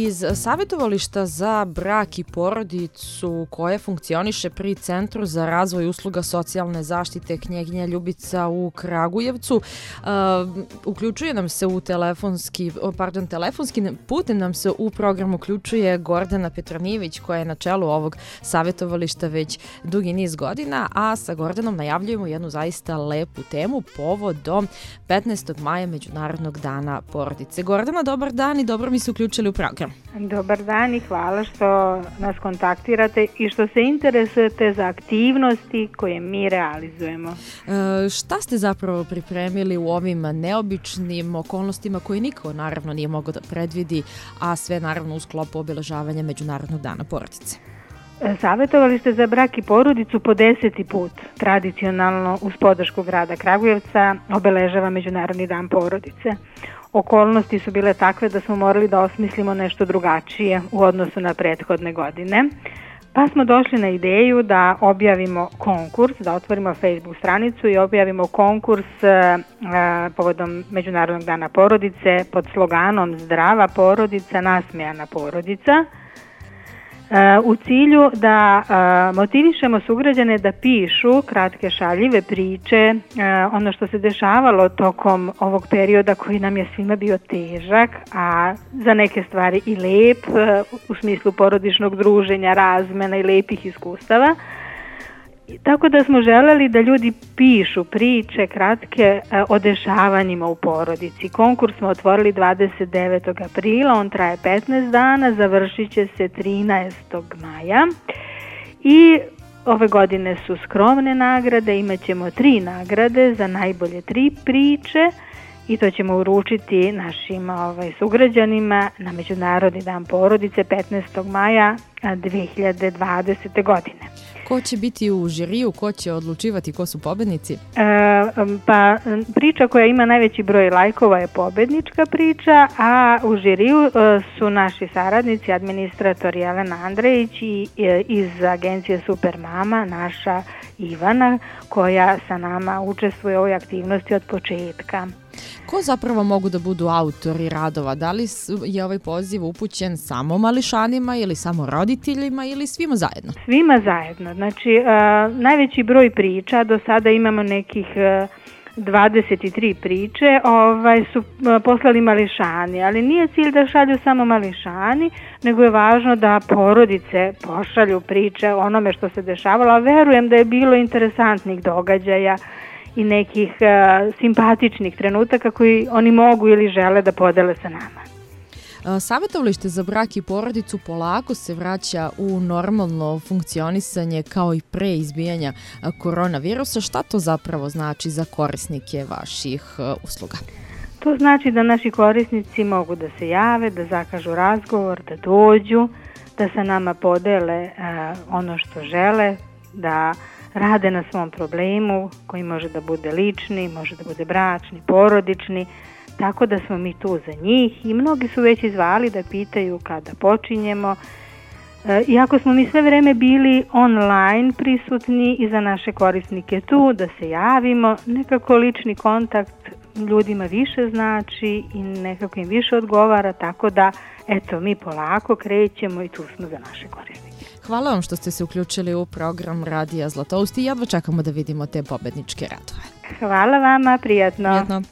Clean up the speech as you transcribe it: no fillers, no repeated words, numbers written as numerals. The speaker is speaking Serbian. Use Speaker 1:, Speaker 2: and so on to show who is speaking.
Speaker 1: iz savjetovališta za brak i porodicu koje funkcioniše pri Centru za razvoj usluga socijalne zaštite Knjeginja Ljubica u Kragujevcu. Uključuje nam se telefonskim putem nam se u program uključuje Gordana Petronijević koja je na čelu ovog savjetovališta već dugi niz godina, a sa Gordanom najavljujemo jednu zaista lepu temu povodom 15. maja Međunarodnog dana porodice. Gordana, dobar dan i dobro mi se uključili u program.
Speaker 2: Dobar dan i hvala što nas kontaktirate i što se interesujete za aktivnosti koje mi realizujemo.
Speaker 1: Šta ste zapravo pripremili u ovim neobičnim okolnostima koje niko naravno nije mogao da predvidi, a sve naravno u sklopu obeležavanja Međunarodnog dana porodice?
Speaker 2: Savjetovalište za brak i porodicu po 10. put tradicionalno uz podršku grada Kragujevca obeležava Međunarodni dan porodice. Okolnosti su bile takve da smo morali da osmislimo nešto drugačije u odnosu na prethodne godine. Pa smo došli na ideju da objavimo konkurs, da otvorimo Facebook stranicu i objavimo konkurs povodom Međunarodnog dana porodice pod sloganom Zdrava porodica, nasmejana porodica, u cilju da motivišemo sugrađane da pišu kratke šaljive priče, ono što se dešavalo tokom ovog perioda koji nam je svima bio težak, a za neke stvari i lep, u smislu porodičnog druženja, razmena i lepih iskustava. Tako da smo želeli da ljudi pišu priče kratke o dešavanjima u porodici. Konkurs smo otvorili 29. aprila, on traje 15 dana, završit će se 13. maja i ove godine su skromne nagrade, imat ćemo 3 nagrade za najbolje 3 priče i to ćemo uručiti našim sugrađanima na Međunarodni dan porodice 15. maja 2020. godine.
Speaker 1: Ko će biti u žiriju, ko će odlučivati, ko su pobednici?
Speaker 2: Pa priča koja ima najveći broj lajkova je pobednička priča, a u žiriju su naši saradnici, administrator Jelena Andrejić i iz agencije Super Mama, naša Ivana, koja sa nama učestvuje u ovoj aktivnosti od početka.
Speaker 1: Ko zapravo mogu da budu autori radova? Da li je ovaj poziv upućen samo mališanima ili samo roditeljima ili svima zajedno?
Speaker 2: Svima zajedno. Znači, najveći broj priča, do sada imamo nekih 23 priče, su poslali mališani, ali nije cilj da šalju samo mališani, nego je važno da porodice pošalju priče o onome što se dešavalo, a verujem da je bilo interesantnih događaja i nekih simpatičnih trenutaka koji oni mogu ili žele da podele sa nama.
Speaker 1: Savjetovalište za brak i porodicu polako se vraća u normalno funkcionisanje kao i pre izbijanja koronavirusa. Šta to zapravo znači za korisnike vaših usluga?
Speaker 2: To znači da naši korisnici mogu da se jave, da zakažu razgovor, da dođu, da sa nama podele ono što žele, da rade na svom problemu koji može da bude lični, može da bude bračni, porodični, tako da smo mi tu za njih i mnogi su već izvali da pitaju kada počinjemo. Iako smo mi sve vreme bili online prisutni i za naše korisnike tu da se javimo, nekako lični kontakt ljudima više znači i nekako im više odgovara, tako da eto mi polako krećemo i tu smo za naše korisnike.
Speaker 1: Hvala vam što ste se uključili u program Radija Zlatoust i jedva čekamo da vidimo te pobedničke radove.
Speaker 2: Hvala vama, prijatno.
Speaker 1: Prijatno.